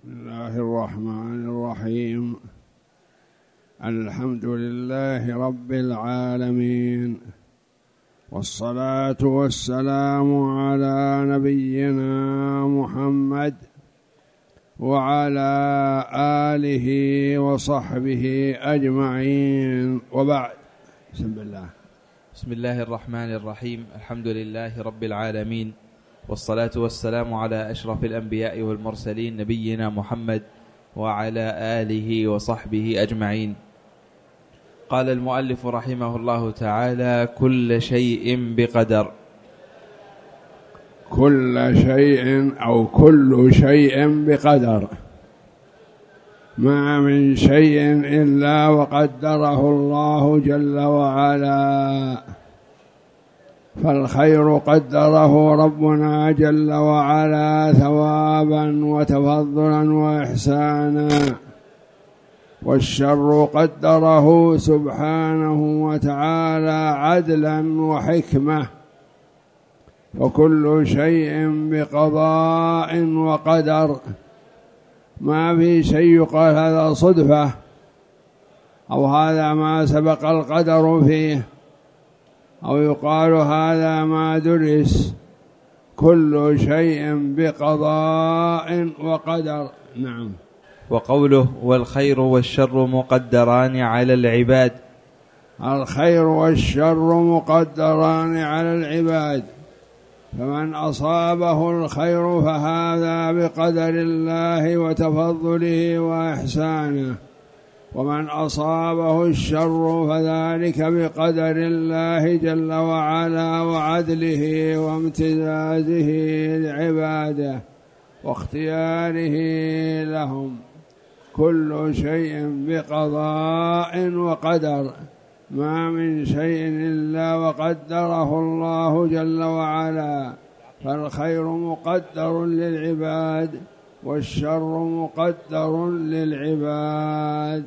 بسم الله الرحمن الرحيم. الحمد لله رب العالمين، والصلاة والسلام على نبينا محمد وعلى آله وصحبه أجمعين، وبعد. بسم الله الرحمن الرحيم. الحمد لله رب العالمين، والصلاة والسلام على أشرف الأنبياء والمرسلين نبينا محمد وعلى آله وصحبه أجمعين. قال المؤلف رحمه الله تعالى: كل شيء بقدر. كل شيء أو كل شيء بقدر، ما من شيء إلا وقدره الله جل وعلا، فالخير قدره ربنا جل وعلا ثوابا وتفضلا وإحسانا، والشر قدره سبحانه وتعالى عدلا وحكمة، وكل شيء بقضاء وقدر. ما في شيء يقال هذا صدفة أو هذا ما سبق القدر فيه، أو يقال هذا ما درس. كل شيء بقضاء وقدر. نعم. وقوله: والخير والشر مقدران على العباد. الخير والشر مقدران على العباد، فمن أصابه الخير فهذا بقدر الله وتفضله وإحسانه، ومن أصابه الشر فذلك بقدر الله جل وعلا وعدله وامتزازه لعباده واختياره لهم. كل شيء بقضاء وقدر، ما من شيء إلا وقدره الله جل وعلا، فالخير مقدر للعباد والشر مقدر للعباد.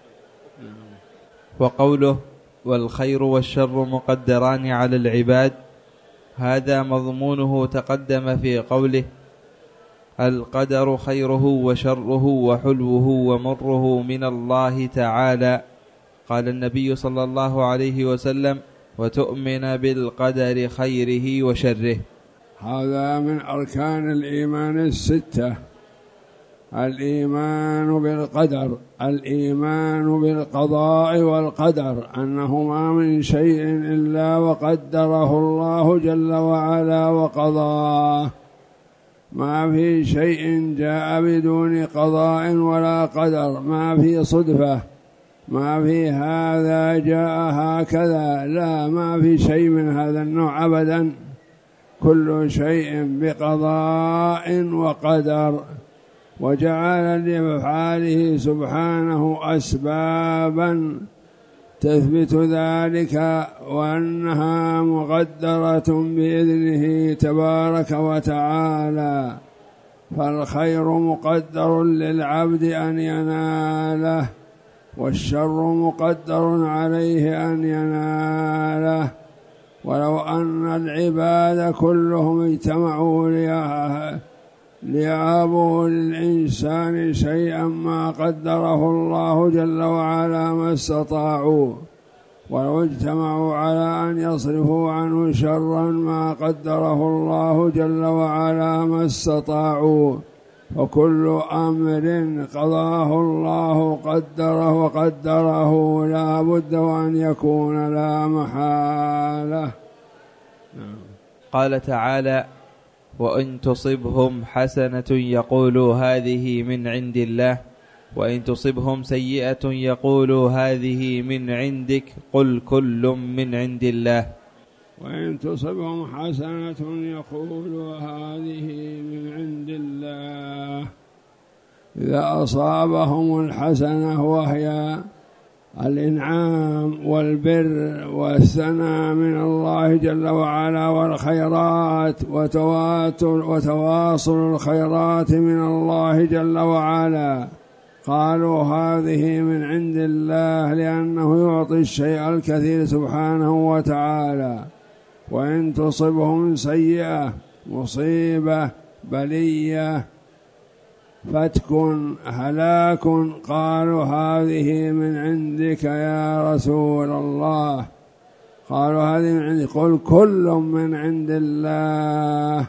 وقوله: والخير والشر مقدران على العباد، هذا مضمونه تقدم في قوله: القدر خيره وشره وحلوه ومره من الله تعالى. قال النبي صلى الله عليه وسلم: وتؤمن بالقدر خيره وشره. هذا من أركان الإيمان الستة: الإيمان بالقدر، الإيمان بالقضاء والقدر، أنه ما من شيء إلا وقدره الله جل وعلا وقضاه. ما في شيء جاء بدون قضاء ولا قدر، ما في صدفة، ما في هذا جاء هكذا، لا، ما في شيء من هذا النوع أبدا. كل شيء بقضاء وقدر، وجعل لأفعاله سبحانه أسبابا تثبت ذلك، وأنها مقدرة بإذنه تبارك وتعالى. فالخير مقدر للعبد أن يناله، والشر مقدر عليه أن يناله. ولو أن العباد كلهم اجتمعوا ليهبوا للإنسان شيئا ما قدره الله جل وعلا ما استطاعوا، ولو اجتمعوا على أن يصرفوا عنه شرا ما قدره الله جل وعلا ما استطاعوا. وكل أمر قضاه الله وقدره لا بد وأن يكون لا محالة. قال تعالى: وإن تصبهم حسنة يقولوا هذه من عند الله، وإن تصبهم سيئة يقولوا هذه من عندك، قل كل من عند الله. وإن تصبهم حسنة يقولوا هذه من عند الله. إذا أصابهم الحسنة وهي الإنعام والبر والثناء من الله جل وعلا والخيرات وتواصل الخيرات من الله جل وعلا، قالوا هذه من عند الله، لأنه يعطي الشيء الكثير سبحانه وتعالى. وإن تصبهم سيئة، مصيبة، بلية، فتك هلاك. قالوا هذه من عندك يا رسول الله، قالوا هذه من عندك، قل كل من عند الله،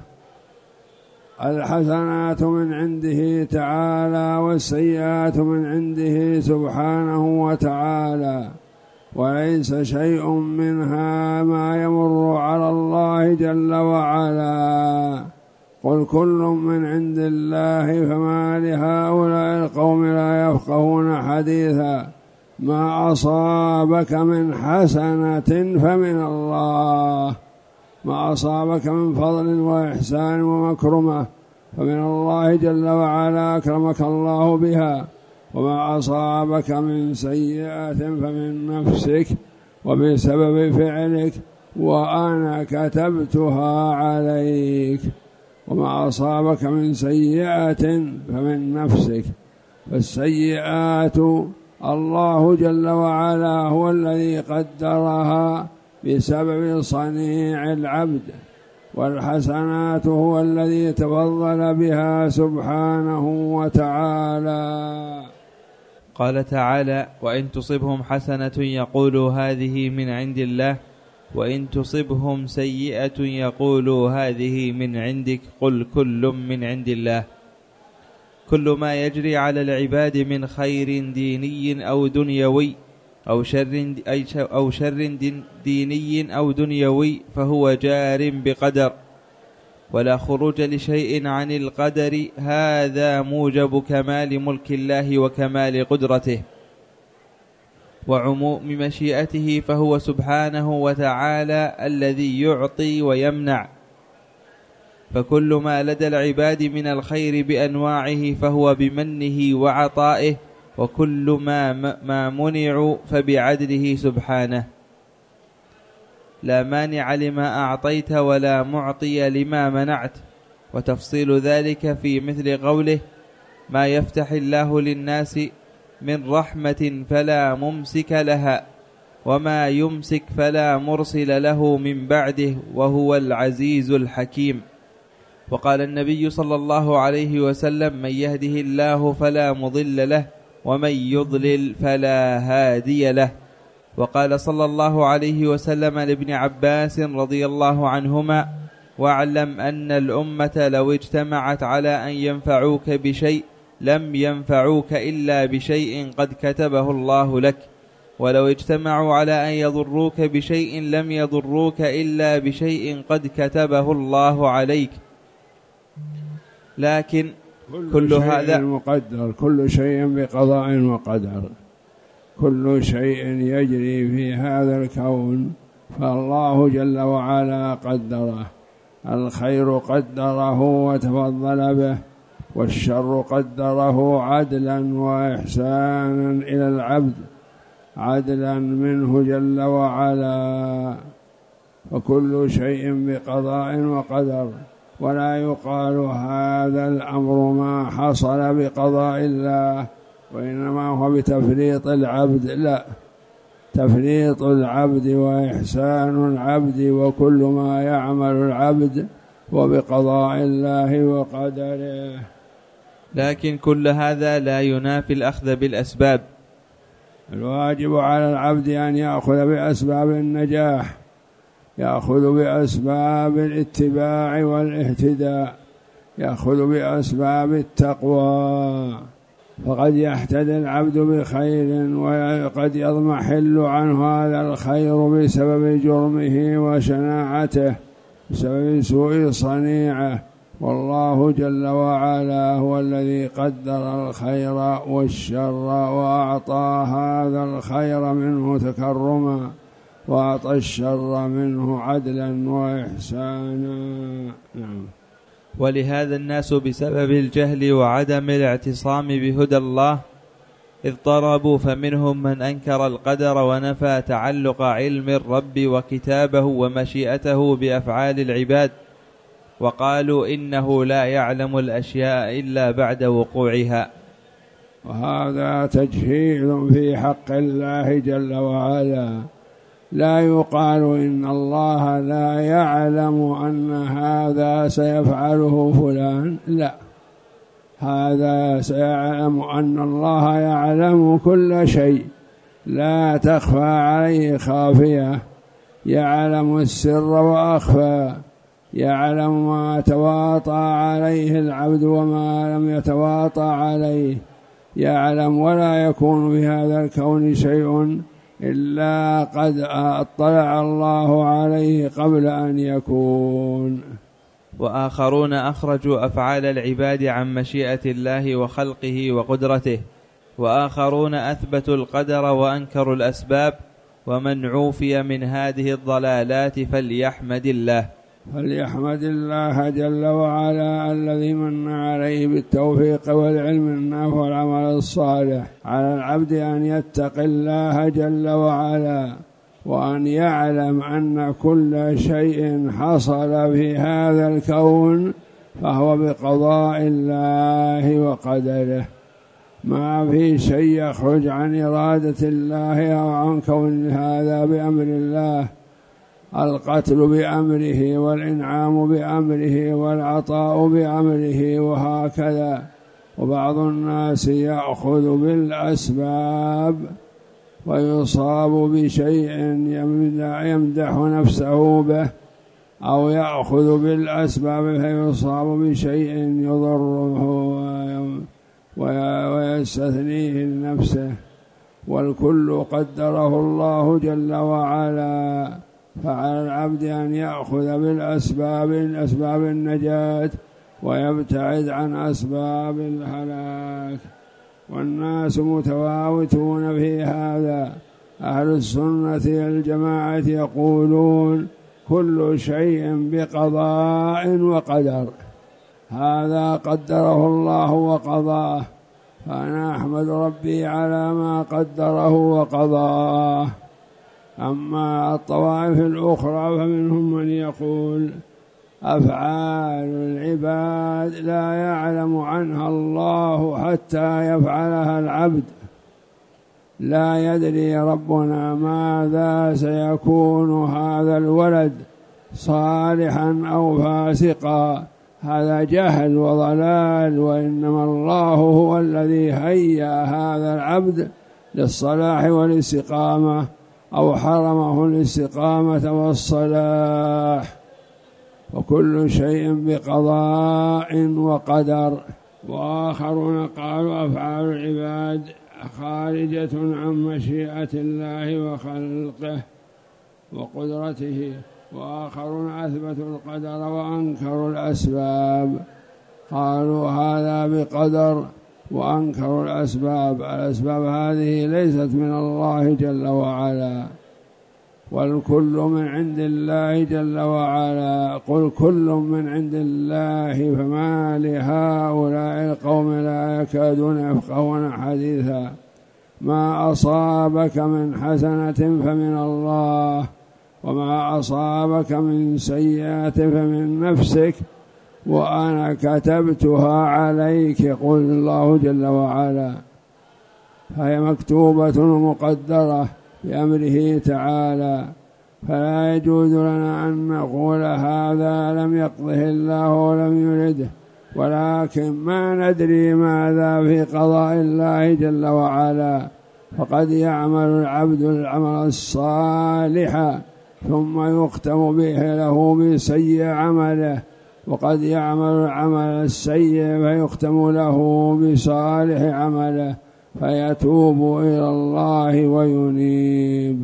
الحسنات من عنده تعالى والسيئات من عنده سبحانه وتعالى، وليس شيء منها ما يمر على الله جل وعلا. قل كل من عند الله، فما لهؤلاء القوم لا يفقهون حديثا. ما أصابك من حسنة فمن الله، ما أصابك من فضل وإحسان ومكرمة فمن الله جل وعلا، أكرمك الله بها. وما أصابك من سيئة فمن نفسك وبسبب فعلك، وأنا كتبتها عليك. وما أصابك من سيئة فمن نفسك، فالسيئات الله جل وعلا هو الذي قدرها بسبب صنيع العبد، والحسنات هو الذي تفضل بها سبحانه وتعالى. قال تعالى: وإن تصبهم حسنة يقولوا هذه من عند الله، وإن تصبهم سيئة يقولوا هذه من عندك، قل كل من عند الله. كل ما يجري على العباد من خير ديني أو دنيوي أو شر ديني أو دنيوي فهو جار بقدر، ولا خروج لشيء عن القدر، هذا موجب كمال ملك الله وكمال قدرته وعموم مشيئته، فهو سبحانه وتعالى الذي يعطي ويمنع. فكل ما لدى العباد من الخير بأنواعه فهو بمنه وعطائه، وكل ما منعوا فبعدله سبحانه. لا مانع لما أعطيت ولا معطي لما منعت. وتفصيل ذلك في مثل قوله: ما يفتح الله للناس من رحمة فلا ممسك لها، وما يمسك فلا مرسل له من بعده، وهو العزيز الحكيم. وقال النبي صلى الله عليه وسلم: من يهده الله فلا مضل له، ومن يضلل فلا هادي له. وقال صلى الله عليه وسلم لابن عباس رضي الله عنهما: واعلم أن الأمة لو اجتمعت على أن ينفعوك بشيء لم ينفعوك إلا بشيء قد كتبه الله لك، ولو اجتمعوا على أن يضروك بشيء لم يضروك إلا بشيء قد كتبه الله عليك. لكن كل هذا مقدر، كل شيء بقضاء وقدر، كل شيء يجري في هذا الكون فالله جل وعلا قدره. الخير قدره وتفضل به، والشر قدره عدلا وإحسانا إلى العبد، عدلا منه جل وعلا. وكل شيء بقضاء وقدر، ولا يقال هذا الأمر ما حصل بقضاء الله، وإنما هو بتفريط العبد. لا، تفريط العبد وإحسان العبد، وكل ما يعمل العبد وبقضاء الله وقدره. لكن كل هذا لا ينافي الأخذ بالأسباب. الواجب على العبد أن يأخذ بأسباب النجاح، يأخذ بأسباب الاتباع والاهتداء، يأخذ بأسباب التقوى. فقد يهتدي العبد بخير، وقد يضمحل عنه هذا الخير بسبب جرمه وشناعته، بسبب سوء صنيعه. والله جل وعلا هو الذي قدر الخير والشر، وأعطى هذا الخير منه تكرما، وأعطى الشر منه عدلا وإحسانا. نعم. ولهذا الناس بسبب الجهل وعدم الاعتصام بهدى الله اضطربوا، فمنهم من أنكر القدر ونفى تعلق علم الرب وكتابه ومشيئته بأفعال العباد، وقالوا إنه لا يعلم الأشياء إلا بعد وقوعها. وهذا تجهيل في حق الله جل وعلا. لا يقال إن الله لا يعلم أن هذا سيفعله فلان، لا، هذا سيعلم أن الله يعلم كل شيء، لا تخفى عليه خافية، يعلم السر وأخفى، يعلم ما تواطى عليه العبد وما لم يتواطى عليه، يعلم ولا يكون في هذا الكون شيء إلا قد اطلع الله عليه قبل أن يكون. وآخرون أخرجوا أفعال العباد عن مشيئة الله وخلقه وقدرته، وآخرون أثبتوا القدر وأنكروا الأسباب. ومن عوفي من هذه الضلالات فليحمد الله جل وعلا الذي من عليه بالتوفيق والعلم النافع والعمل الصالح. على العبد أن يتقي الله جل وعلا، وأن يعلم أن كل شيء حصل في هذا الكون فهو بقضاء الله وقدره، ما في شيء يخرج عن إرادة الله أو عن كون هذا بأمر الله. القتل بأمره، والإنعام بأمره، والعطاء بأمره، وهكذا. وبعض الناس يأخذ بالأسباب ويصاب بشيء يمدح نفسه به، أو يأخذ بالأسباب فيصاب بشيء يضره ويستثنيه لنفسه، والكل قدره الله جل وعلا. فعلى العبد أن يأخذ بالأسباب، أسباب النجاة، ويبتعد عن أسباب الهلاك. والناس متفاوتون في هذا. أهل السنة الجماعة يقولون كل شيء بقضاء وقدر، هذا قدره الله وقضاه، فأنا أحمد ربي على ما قدره وقضاه. أما الطوائف الأخرى فمنهم من يقول أفعال العباد لا يعلم عنها الله حتى يفعلها العبد، لا يدري ربنا ماذا سيكون هذا الولد صالحا أو فاسقا، هذا جهل وضلال، وإنما الله هو الذي هيأ هذا العبد للصلاح والاستقامة، أو حرمه الاستقامة والصلاح. وكل شيء بقضاء وقدر. وآخرون قالوا أفعال العباد خارجة عن مشيئة الله وخلقه وقدرته، وآخرون أثبتوا القدر وأنكروا الأسباب، قالوا هذا بقدر وأنكروا الأسباب. الأسباب هذه ليست من الله جل وعلا، والكل من عند الله جل وعلا. قل كل من عند الله فما لهؤلاء القوم لا يكادون يفقهون حديثا. ما أصابك من حسنة فمن الله، وما أصابك من سيئة فمن نفسك، وأنا كتبتها عليك، يقول الله جل وعلا. فهي مكتوبة ومقدرة بأمره تعالى، فلا يجوز لنا أن نقول هذا لم يقضه الله ولم يرده، ولكن ما ندري ماذا في قضاء الله جل وعلا. فقد يعمل العبد العمل الصالح ثم يختم به له بسيء عمله، وقد يعمل العمل السيء فيختم له بصالح عمله، فيتوب إلى الله وينيب.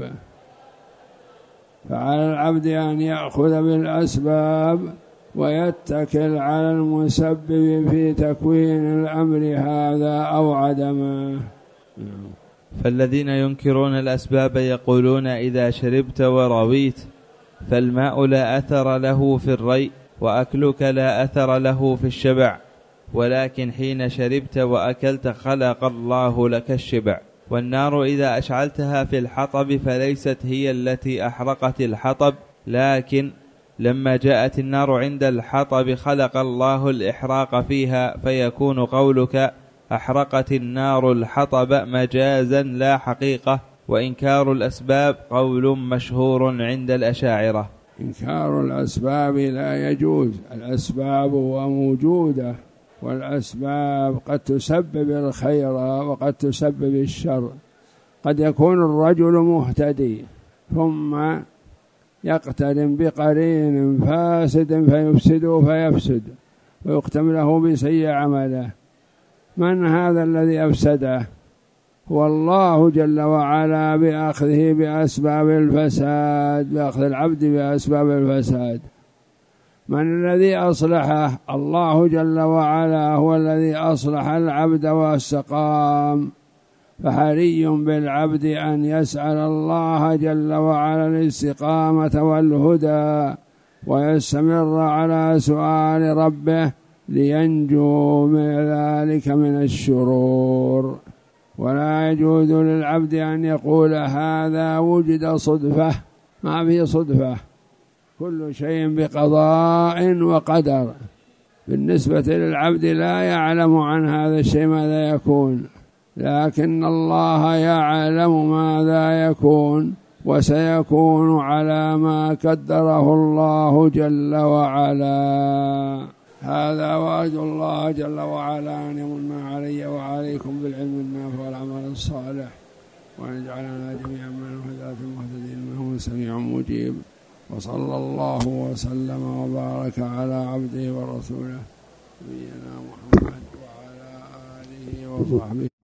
فعلى العبد أن يأخذ بالأسباب ويتكل على المسبب في تكوين الأمر هذا أو عدمه. فالذين ينكرون الأسباب يقولون إذا شربت ورويت فالماء لا أثر له في الري، وأكلك لا أثر له في الشبع، ولكن حين شربت وأكلت خلق الله لك الشبع. والنار إذا أشعلتها في الحطب فليست هي التي أحرقت الحطب، لكن لما جاءت النار عند الحطب خلق الله الإحراق فيها، فيكون قولك أحرقت النار الحطب مجازا لا حقيقة. وإنكار الأسباب قول مشهور عند الأشاعرة. إنكار الأسباب لا يجوز، الأسباب موجودة والأسباب قد تسبب الخير وقد تسبب الشر. قد يكون الرجل مهتدي ثم يقترن بقرين فاسد فيفسد ويختم له بسيء عمله. من هذا الذي أفسده؟ هو الله جل وعلا بأخذه بأسباب الفساد، بأخذ العبد بأسباب الفساد. من الذي أصلحه؟ الله جل وعلا هو الذي أصلح العبد واستقام. فحري بالعبد أن يسأل الله جل وعلا الاستقامة والهدى ويستمر على سؤال ربه لينجو من ذلك من الشرور. ولا يجوز للعبد أن يقول هذا وجد صدفة، ما في صدفة، كل شيء بقضاء وقدر. بالنسبة للعبد لا يعلم عن هذا الشيء ماذا يكون، لكن الله يعلم ماذا يكون وسيكون على ما قدره الله جل وعلا. هذا وأرجو الله جل وعلا أن يمن علي وعليكم بالعلم النافع والعمل الصالح، وأن يجعلنا جميعا من الهداة المهتدين منه سميع مجيب. وصلى الله وسلم وبارك على عبده ورسوله نبينا محمد وعلى آله وصحبه.